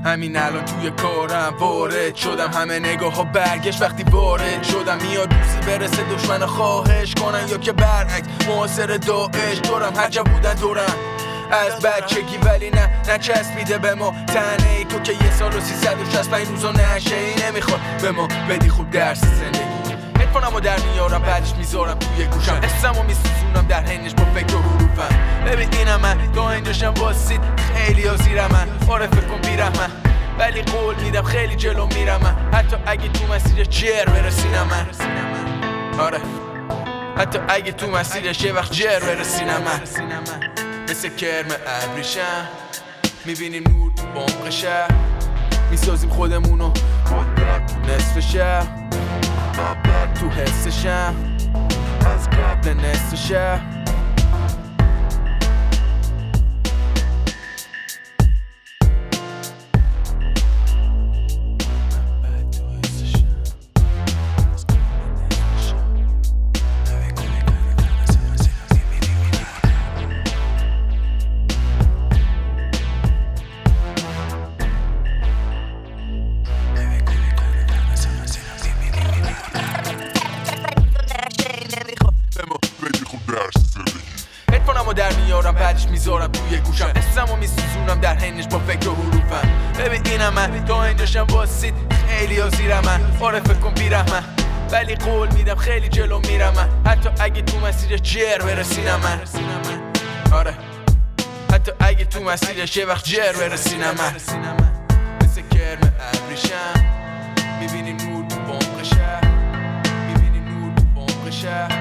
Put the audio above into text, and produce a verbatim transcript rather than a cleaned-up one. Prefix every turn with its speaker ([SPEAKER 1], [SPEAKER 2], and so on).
[SPEAKER 1] همین الان توی کارم وارد شدم، همه نگاه ها برگشت وقتی وارد شدم. میاد روزی برسه دشمن خواهش کنن یا که برعکس معاصر داعش. دورم هر جا بودن دورم از بچگی، ولی نه نچسبیده به ما. تنه ای تو که یه سال و سیصد و شصت و پنج روز و نشه ای نمیخواد به ما بدی خوب درس زندگی. هدفونمو در میارم بعدش میذارم توی گوشم، اسمو میسوزونم در حینش با فکر و حروفم. ببین اینم من تا اینجاشم واسید خیلی ها زیرم من. آره فکر کن بیرم من، ولی قول میدم خیلی جلو میرم من. حتی اگه تو مسیر جر برسینم من. آره حتی اگه تو مسیرش یه وقت جر برسینم من. مثل کرم ابریشم میبینیم نور تو بامق شهر، میسازیم خودمونو نصف شهر. تو حسشم از قبل نصف شهر. هدفونمو در میارم بعدش میذارم توی گوشم، اسمو میسوزونم در حینش با فکر و حروفم. ببین اینم من تا اینجاشم واسید خیلی ها زیرم من. آره فکر کن بیرم من، ولی قول میدم خیلی جلو میرم من. حتی اگه تو مسیر جر برسینم من. آره حتی اگه تو مسیرش یه وقت جر برسینم من. مثل کرم ابریشم میبینی نور تو بامق شهر، میبینی نور تو بامق شهر.